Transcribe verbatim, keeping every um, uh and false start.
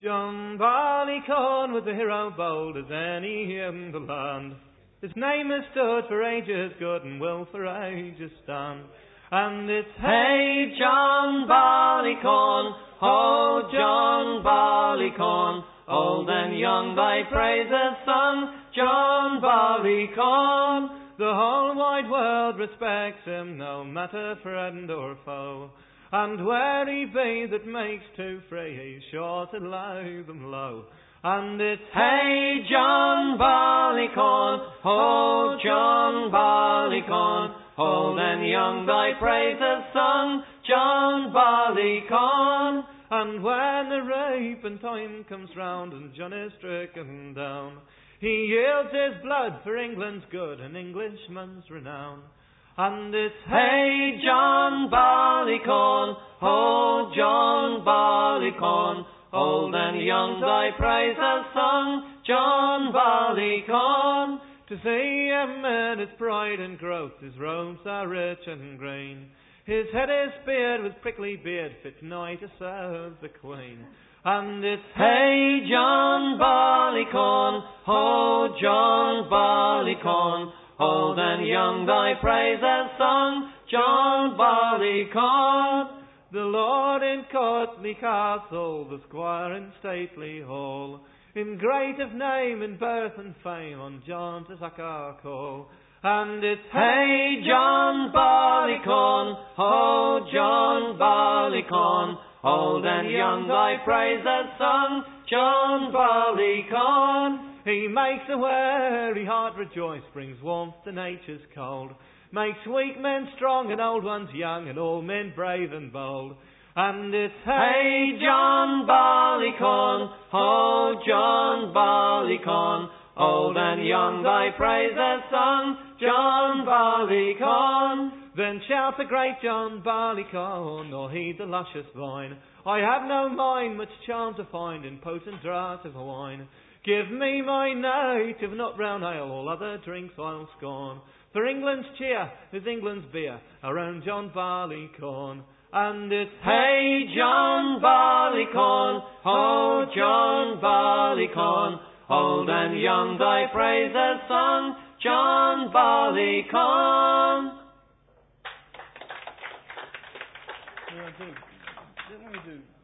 John Barleycorn was a hero bold as any in the land. His name has stood for ages good and will for ages stand. And it's hey John Barleycorn, oh John Barleycorn, old and young thy praises sung, John Barleycorn. The whole wide world respects him, no matter friend or foe. And where he be that makes two free, he's sure to lay them low. And it's hey John Barleycorn, oh John Barleycorn, old and young thy praises sung, John Barleycorn. And when the raping time comes round and John is stricken down, he yields his blood for England's good and Englishman's renown. And it's hey John Barleycorn, oh John Barleycorn, old and young thy praises sung, John Barleycorn. To see him in his pride and growth, his robes are rich and green. His head is speared with prickly beard, fit nigh to serve the Queen. And it's hey John Barleycorn, oh John Barleycorn, old and young thy praises sung, John Barleycorn. The Lord in courtly castle, the squire in stately hall, in great of name, in birth and fame, on John to suck our call. And it's hey John Barleycorn, oh John Barleycorn, old and young thy praises sung, John Barleycorn. He makes a weary heart rejoice, brings warmth to nature's cold, makes weak men strong and old ones young, and all men brave and bold. And it's hey John Barleycorn, oh John Barleycorn, old and young thy praises sung, John Barleycorn. Then shout the great John Barleycorn, nor heed the luscious vine. I have no mind much charm to find in potent draught of wine. Give me my native nut brown ale, all other drinks I'll scorn. For England's cheer is England's beer, our own John Barleycorn. And it's hey John Barleycorn, oh John Barleycorn, old and young thy praises sung, John Barleycorn. Didn't we do?